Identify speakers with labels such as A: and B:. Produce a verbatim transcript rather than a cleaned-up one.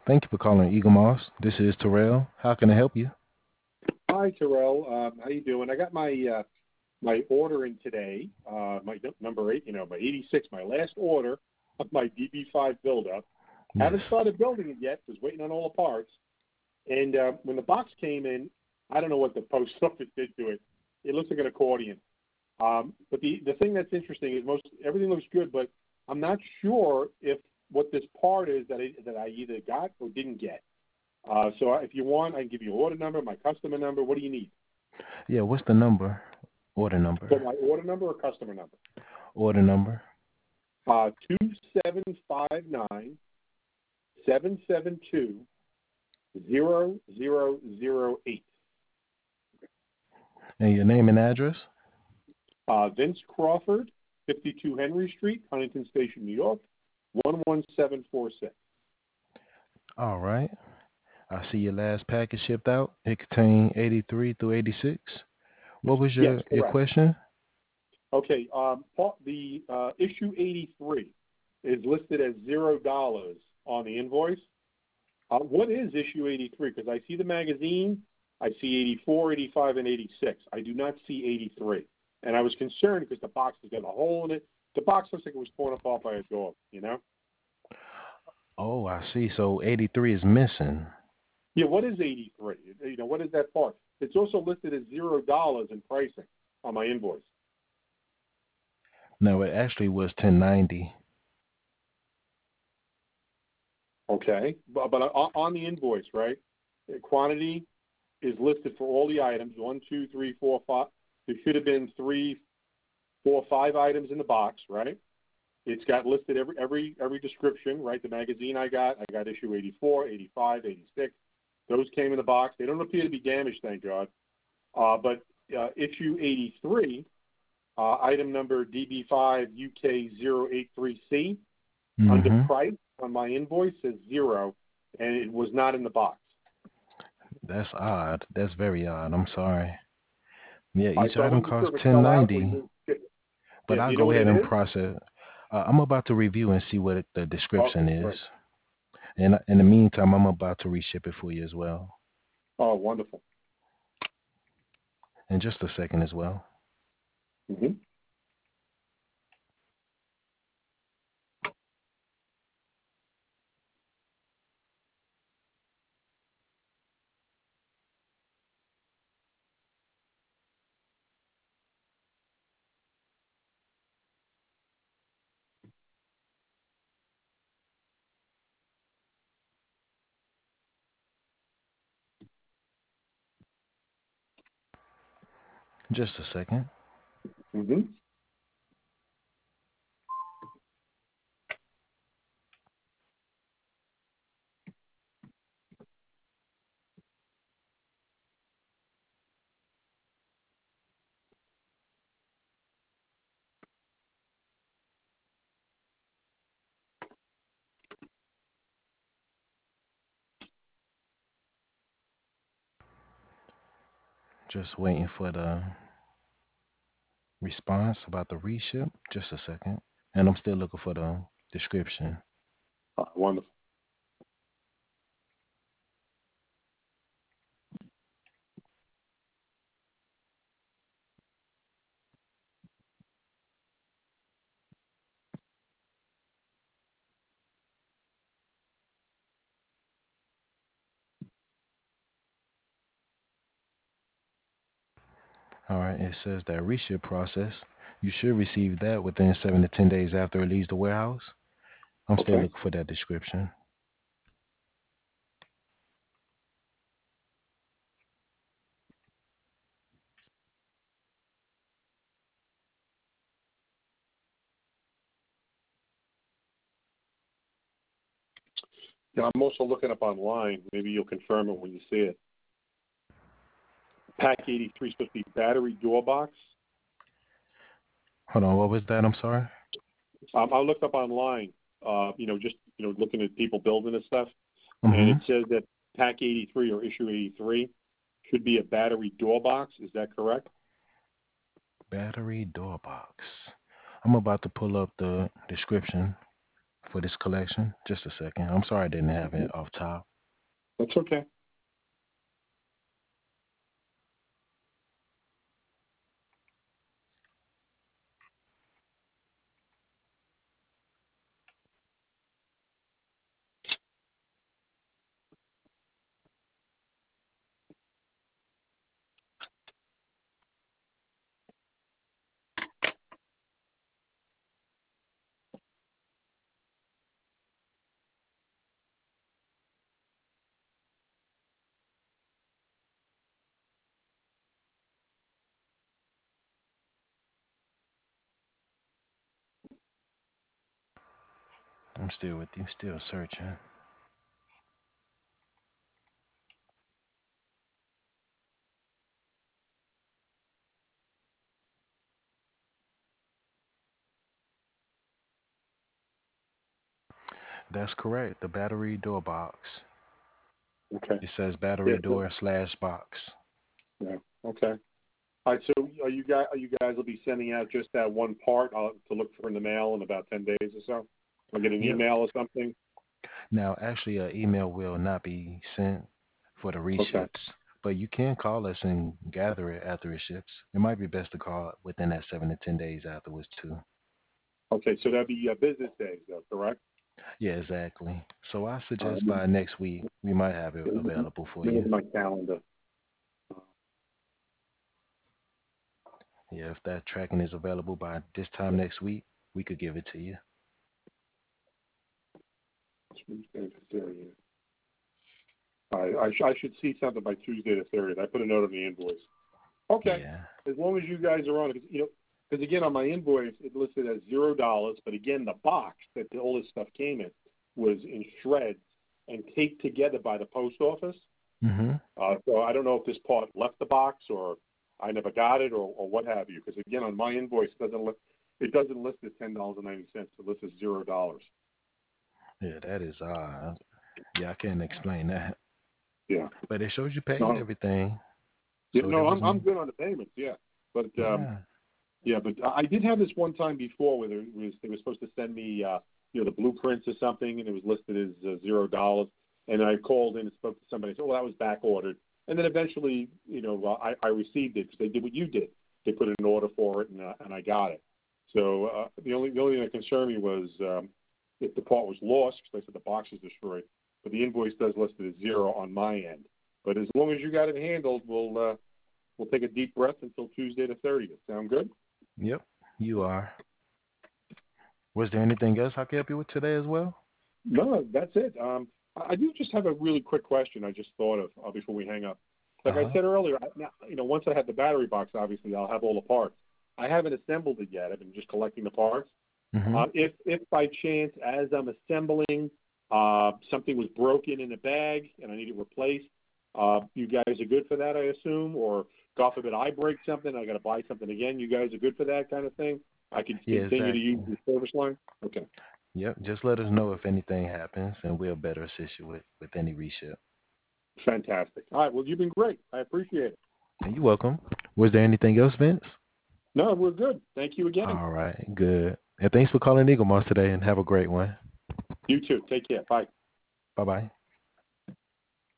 A: Thank you for calling Eagle Moss. This is Terrell. How can I help you?
B: Hi, Terrell. Um, how you doing? I got my uh, my order in today. Uh, my n- number eight, you know, my eighty-six, my last order of my D B five buildup.
A: Yes.
B: Haven't started building it yet. Was waiting on all the parts. And uh, when the box came in, I don't know what the post office did to it. It looks like an accordion. Um, but the the thing that's interesting is most everything looks good, but I'm not sure if what this part is that I, that I either got or didn't get. Uh, so if you want, I can give you order number, my customer number. What do you need?
A: Yeah, what's the number? Order
B: So
A: number.
B: my order number or customer number?
A: Order number.
B: Uh, two seven five nine seven seven two zero zero zero eight.
A: And your name and address?
B: Uh, Vince Crawford, fifty-two Henry Street, Huntington Station, New York, one one seven four six.
A: All right. I see your last package shipped out. It contained eighty-three through eighty-six. What was
B: Yes,
A: your, your
B: correct.
A: question?
B: Okay, um, part- the uh, issue eighty-three is listed as zero dollars on the invoice. Uh, what is issue eighty-three? Because I see the magazine, I see eighty-four, eighty-five, and eighty-six. I do not see eighty-three. And I was concerned because the box has got a hole in it. The box looks like it was torn apart by a dog, you know?
A: Oh, I see. So eighty-three is missing.
B: Yeah, what is eighty-three? You know, what is that part? It's also listed as zero dollars in pricing on my invoice.
A: No, it actually was ten ninety.
B: Okay, but, but on on the invoice, right? The quantity is listed for all the items, one, two, three, four, five. There should have been three, four, five items in the box, right? It's got listed every every every description, right? The magazine I got, I got issue eighty-four, eighty-five, eighty-six. Those came in the box. They don't appear to be damaged, thank God. Uh, but uh, issue eighty-three, uh, item number D B five U K zero eight three C, under
A: Mm-hmm.
B: price on my invoice says zero, and it was not in the box.
A: That's odd. That's very odd. I'm sorry. Yeah,
B: All right,
A: each
B: so I
A: item
B: wasn't sure
A: costs
B: if it
A: ten
B: fell out or you
A: ninety.
B: didn't ship it.
A: But
B: Yeah, do
A: I'll
B: you know
A: go
B: what
A: ahead
B: it
A: and
B: is?
A: process. Uh, I'm about to review and see what it, the description
B: Okay,
A: is.
B: great.
A: And in the meantime, I'm about to reship it for you as well.
B: Oh, wonderful.
A: In just a second as well.
B: Mm-hmm.
A: Just a second.
B: Mm-hmm.
A: Just waiting for the response about the reship. Just a second. And I'm still looking for the description.
B: Oh, wonderful.
A: All right. It says that reship process. You should receive that within seven to ten days after it leaves the warehouse. I'm still
B: Okay.
A: looking for that description.
B: Now, I'm also looking up online. Maybe you'll confirm it when you see it. Pack eighty-three is supposed to be battery door box.
A: Hold on. What was that? I'm sorry.
B: Um, I looked up online, uh, you know, just, you know, looking at people building this stuff, and
A: Mm-hmm.
B: it says that pack eighty-three or issue eighty-three should be a battery door box. Is that correct?
A: Battery door box. I'm about to pull up the description for this collection. Just a second. I'm sorry I didn't have it off top.
B: That's okay.
A: I'm still with you, still searching. That's correct. The battery door box.
B: Okay.
A: It says
B: Yeah.
A: battery
B: So,
A: door slash box.
B: yeah. Okay. All right. So are you guys? Are you guys will be sending out just that one part uh, to look for in the mail in about ten days or so? I'll get an
A: Yep.
B: email or something.
A: Now, actually, an email will not be sent for the
B: Okay.
A: reships, but you can call us and gather it after it ships. It might be best to call within that seven to ten days afterwards too.
B: Okay. So that'd be uh, business days, though, correct?
A: Yeah, exactly. So I
B: Uh,
A: suggest
B: let me
A: by next week we might have it
B: let me
A: available for
B: look
A: you.
B: at my calendar. Uh,
A: Yeah, if that tracking is available by this time next week, we could give it to you.
B: Tuesday the thirtieth. All right. I, sh- I should see something by Tuesday the thirtieth. I put a note on the invoice. Okay.
A: Yeah.
B: As long as you guys are on it, 'cause, you know, because again on my invoice it listed as zero dollars, but again the box that all this stuff came in was in shreds and taped together by the post office.
A: Mhm.
B: Uh, so I don't know if this part left the box or I never got it or, or what have you. Because again on my invoice it doesn't list it doesn't list as ten dollars and ninety cents. It lists as zero dollars.
A: Yeah, that is odd. Yeah, I can't explain that,
B: Yeah.
A: but it shows you paid
B: No.
A: everything,
B: Yeah,
A: so there
B: no,
A: was
B: I'm I'm
A: no.
B: good on the payments. Yeah. But um,
A: Yeah.
B: yeah, but I did have this one time before where it was they were supposed to send me uh, you know the blueprints or something, and it was listed as uh, zero dollars. And I called in and spoke to somebody. And said, "Oh, that was back ordered." And then eventually, you know, uh, I, I received it because they did what you did. They put in an order for it, and uh, and I got it. So uh, the only the only thing that concerned me was um, if the part was lost because I said the box is destroyed. But the invoice does list it as zero on my end. But as long as you got it handled, we'll uh, we'll take a deep breath until Tuesday the thirtieth. Sound good?
A: Yep. You are. Was there anything else I could help you with today as well?
B: No, that's it. Um, I I do just have a really quick question I just thought of uh, before we hang up.
A: Uh
B: Like I
A: huh.
B: said earlier, I, now, you know, once I have the battery box, obviously I'll have all the parts. I haven't assembled it yet. I've been just collecting the parts.
A: Mhm.
B: Uh, if, if by chance, as I'm assembling, uh, something was broken in the bag and I need it replaced, uh, you guys are good for that, I assume? Or God forbid I break something, I got to buy something again. You guys are good for that kind of thing? I can
A: Yeah,
B: continue to use
A: exactly.
B: the service line? Okay.
A: Yep. Just let us know if anything happens, and we'll better assist you with with any reship.
B: Fantastic. All right. Well, you've been great. I appreciate it.
A: And you're welcome. Was there anything else, Vince?
B: No, we're good. Thank you again.
A: All right. Good. And thanks for calling Eagle Moss today, and have a great one.
B: You too. Take care. Bye.
A: Bye bye.